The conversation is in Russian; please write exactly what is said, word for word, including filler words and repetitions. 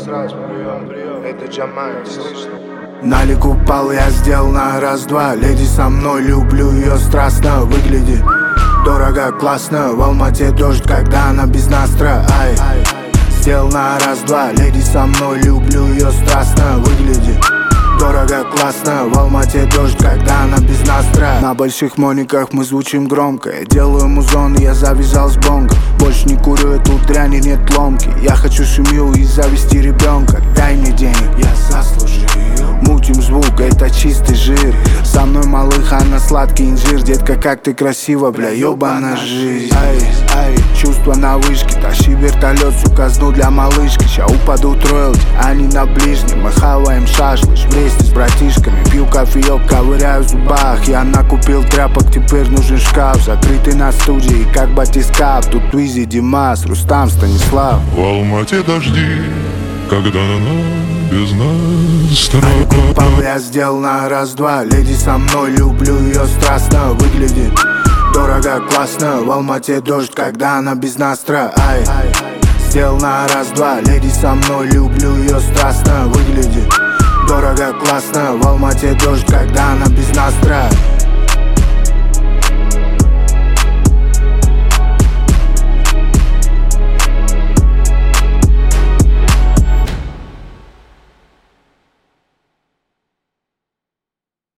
сразу, прием, прием. Это Джамай, слышно? Налик упал, я сделал на раз-два. Леди со мной, люблю ее страстно. Выглядит дорого, классно. В Алмате дождь, когда она без настроя. Ай, сделал на раз-два. Леди со мной, люблю ее страстно. Выглядит дорого, классно. В Алмате дождь, когда она без настроя. На больших мониках мы звучим громко. Я делаю музон, я завязал с бонго. Больше не курю эту дрянь и нет ломки. Я хочу семью и завести ребенка. Дай мне денег, я заслужил. Мутим звук, это чистый жир. Со мной малых, она сладкий инжир. Детка, как ты красива, бля, ёбана жизнь. Ай, ай, чувство на вышке. Тащи вертолет, сука, сну для малышки. Ща упадут роялти, они на ближнем. Мы хаваем шашлык вместе с братишками. Пью кофеек, ковыряю в зубах. Я накупил тряпок, теперь нужен шкаф. Закрытый на студии, как батискаф. Тут Уизи, Димас, Рустам, Станислав. В Алмате дожди, когда она без настроя. Упал, я сделал на раз-два. Леди со мной, люблю ее страстно. Выглядит дорого, классно. В Алмате дождь, когда она без настроя. Ай, сделал на раз-два. Леди со мной, люблю ее страстно. Выглядит дорого, классно. В Алмате дождь, когда она без настроя.